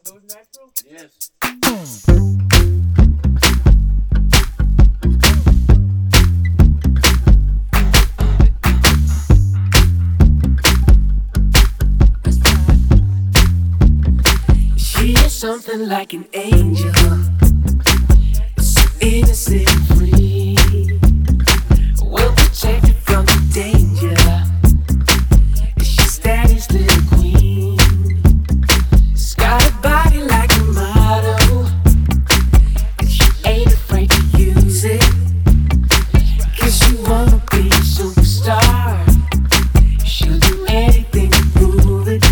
Yes. She is something like an angel, so innocent and free, well protected from the danger. She's daddy's little queen. She's got a body like a model, and she ain't afraid to use it. 'Cause she wanna be a superstar. She'll do anything to prove it.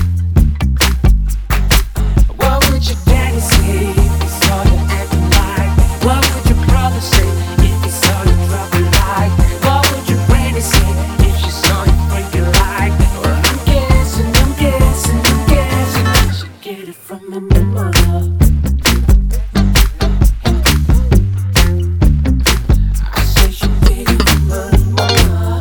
What would your daddy say if he saw you acting like? What would your brother say if he saw you dropping like? What would your granny say if she saw you breaking like? Well, I'm guessing she get it from my mama. I say she get it from my mama.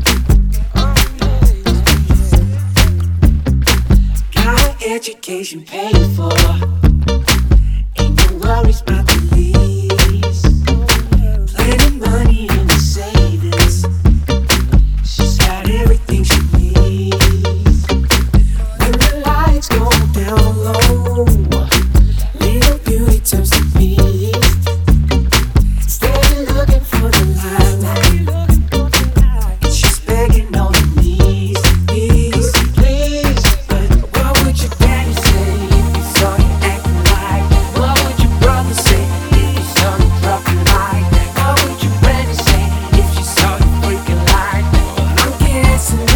Got her education paid for. Ain't no worries about the lease. Plenty money in the savings. She's got everything she needs. When the lights go down low, little beauty turns to beast. Steady looking for the limelight. And she's begging on her knees, please, please. But what would your daddy say if he saw you acting like? What would your brother say if he saw you dropping like? What would your granny say if she saw you breaking like? Well, I'm guessing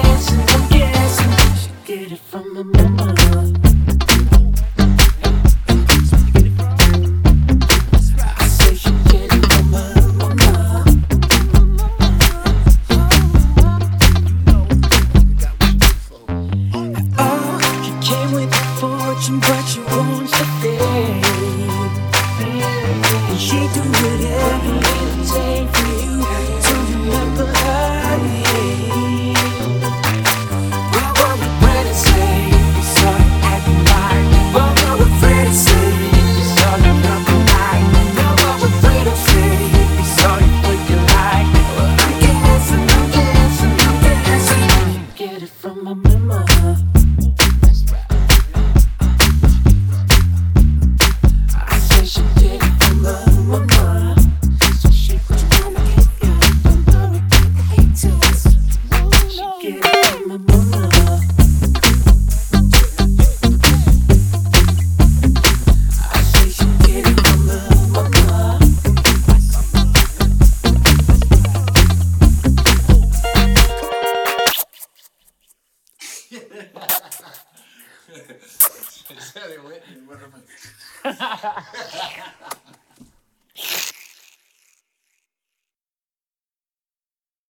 she get it from my mama. I say she get it from my mama. Oh, you came with a fortune, but you want the fame. And she do whatever it'll take for you to remember her name. What would my granny say if you saw you acting like? What would Freddie say if you saw you dropping like? Now what would Fredo say if he saw you breaking like? Well, I'm guessing you get it from my mama. I say she get it from my mama. So she could wanna get you from her and hate to us. She get it from my mama. I say she get it from my mama. Sally Whitney, what am I?